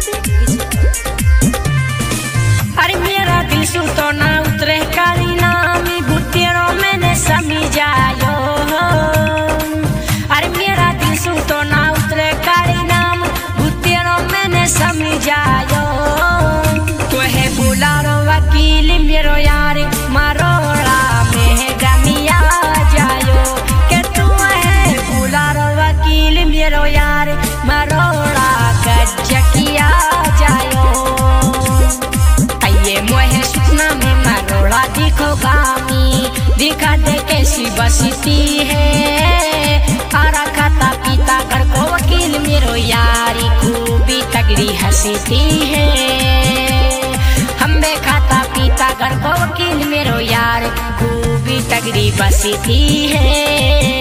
अरे मेरा दिल सु तो ना उतरे काली नामी बुतियों मैंने समझायो। अरे मेरा दिल सु तो ना उतरे काली नाम बुतियों मैंने समझायो। तो है बुलारो वकील मेरो यार मरोड़ा में गमिया जायो। के तू है बुलारो वकील मेरो यार मरोड़ा गजकिया जायो। आइए मोहे सुपना में मरोड़ा दिखो गामी दिखा दे कैसी बसती है। आरा खाता पीता कर को वकील मेरो यारी खूबी तगड़ी हंसती है। हमें खाता पीता घर को वकील मेरो यार खूबी तगड़ी बसती है।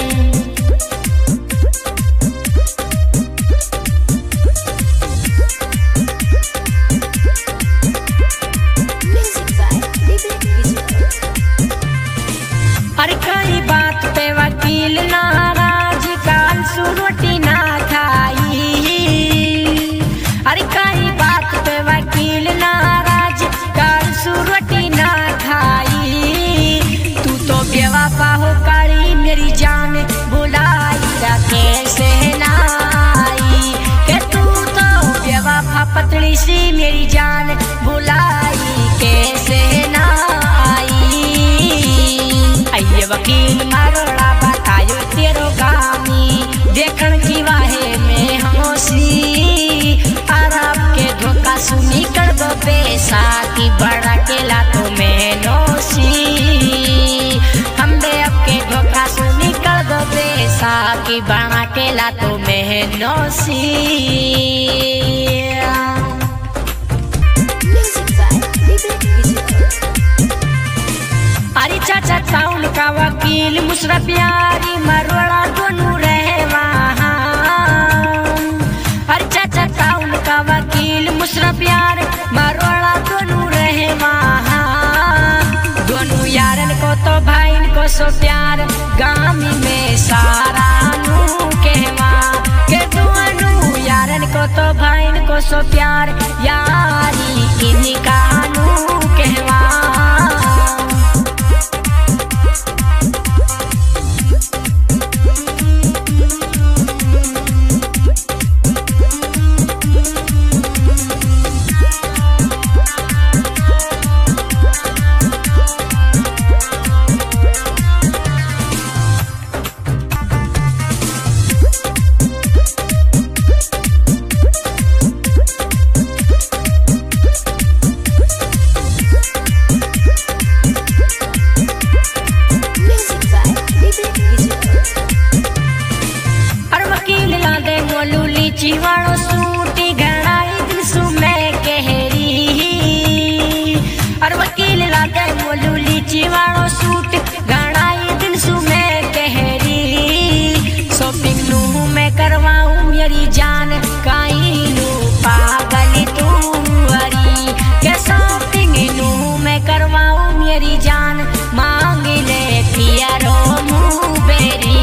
अरे कई बात पे वकील नाराज काल सुरोटी ना खाई। अरे कई बात पे वकील नाराज काल सुरोटी ना खाई। तू तो बेवफा हो काली मेरी जान बुलाई कैसे नाई। के तू तो बेवफा पतली सी मेरी जान बुलाई कैसे नाई। आइए वकील मरोड़ा बतायो तेरो गामी देखन की वाहे में होशी। अरब के धोखा सुनी कर दो पैसा की बड़ा केला तो मैं नोशी। हमने अब के धोखा सुनी कर दो पैसा की बड़ा केला तो मैं नोशी। अरे चाचा टाउन का वकील मुशरफ यारी मरोड़ा दोनों रहे वहाँ। अरे चाचा टाउन का वकील मुशरफ यार मरोड़ा दोनों रहे वहाँ। दोनों यारन को तो भाईन को सो प्यार गामी में सारा नू कहवा। के दोनों यारन को तो भाईन को सो प्यार यारी इनका नू कहवा। जीवाणो सूटी घड़ाई दिल सु मैं कहरी। और वकील लागे मोलूली जीवाणो सूट घड़ाई दिल सु मैं कहरी। शॉपिंग नू मैं करवाऊं मेरी जान काई नू पागल तू हरी। के शॉपिंग नू मैं करवाऊं मेरी जान मांग ले पियरो मुँह बेरी।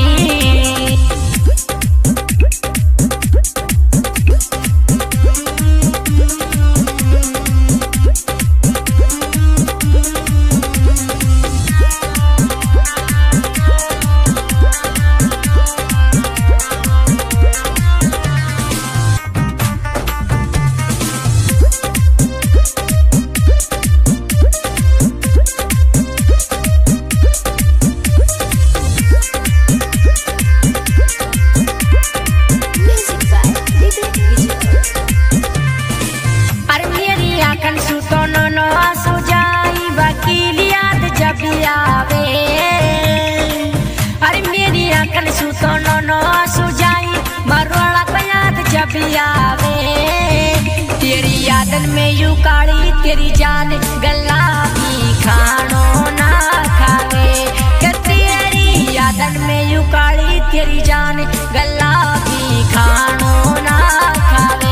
अरे मेरी आंखन सुनो नो सुजाई मरोड़ा याद जब आवे। तेरी यादन में यू काली तेरी जान गला भी खानो ना खावे। के तेरी यादन में यू काली तेरी जान गला भी खानो ना खावे।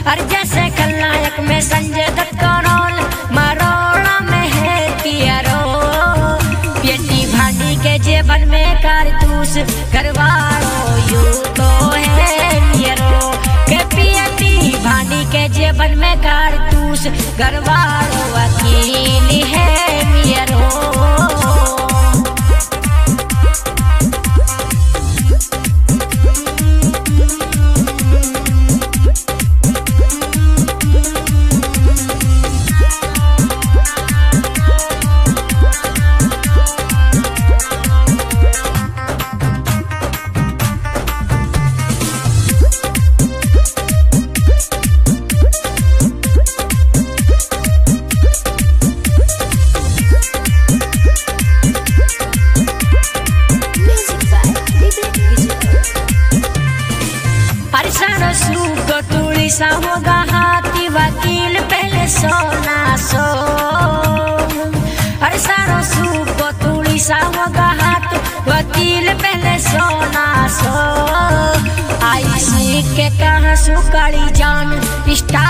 और जैसे खलनायक में संजय दत्त का रोल, मरोड़ा में है तियरो। पेटी भांडी के जेबन में कारतूस, घरवालो यू तो है नियरो। के पेटी भांडी के जेबन में कारतूस, घरवालो वकील है नियरो। सा होगा हाथी वकील पहले सोना सो। हर सारो सूप तुड़ी सा होगा हाथ वकील पहले सोना सो। आई सी के कहा सुकड़ी जान स्टार